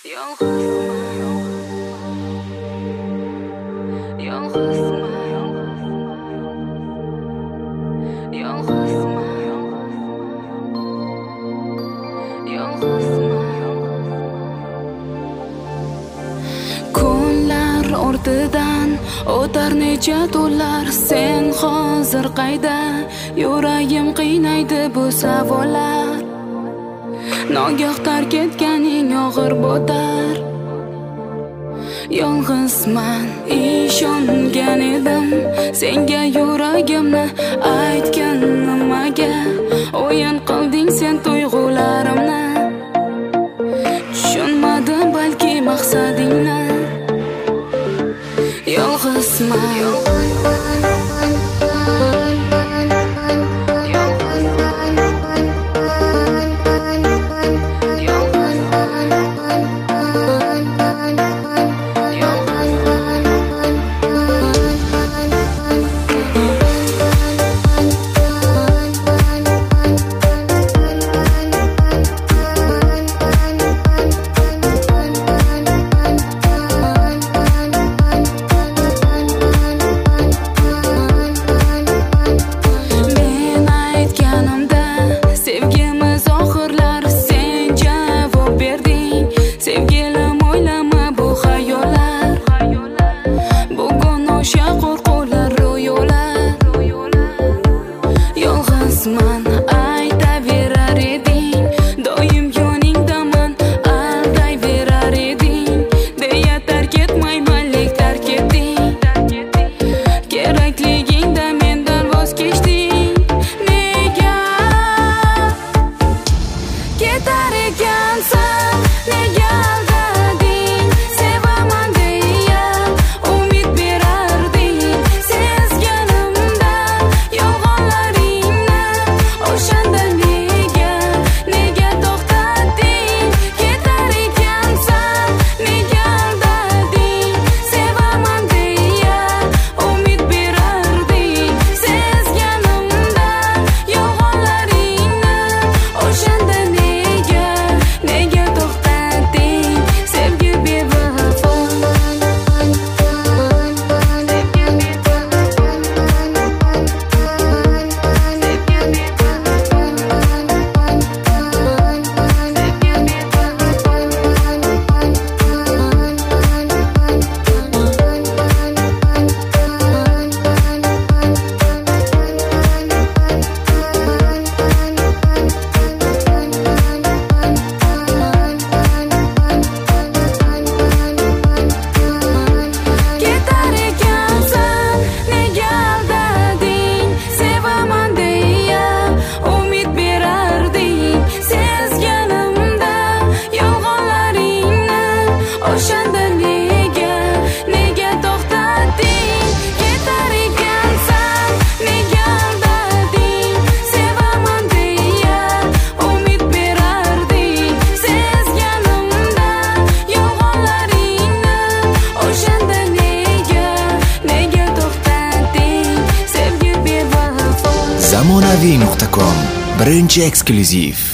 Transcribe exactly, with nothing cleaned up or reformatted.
Kunlar ortidan o'tar necha tunlar, sen hozir qayda? Yuragim qiynaydi bu savollar. Nogoh tark etganing og'ir bo'tar. Yolg'izman, ishongan edim senga, yuragimni aytgan nimaga? O'yin qilding sen tuyg'ularimni, tushunmadim balki maqsadingni. Yolg'izman, aytaverar eding, doim yoningdaman, aldayverar eding, deya tark etmayman, lek tark etding. Kerakligingda mendan voz kechding. Nega ketar ekansan, nega aldading? Sevaman deya umid berarding, sezganimda yolg'onlaringni. O'shanda nega, nega to'xtatding? Ketar ekansan, nega aldading? Sevaman deya umid berarding, sezganimda yolg'onlaringni. O'shanda nega, nega to'xtatding? Sevgi bevafo, ketar ekansan, nega aldading? Sevaman deya umid berarding, sezganimda yolg'onlaringni. O'shanda nega, nega to'xtatding? Ketar ekansan, nega aldading? Sevaman deya umid berarding, sezganimda yolg'onlaringni. O'shanda nega, nega to'xtatding? Sevgi bevafo. zamonaviy nuqta com birinchi eksklyuziv.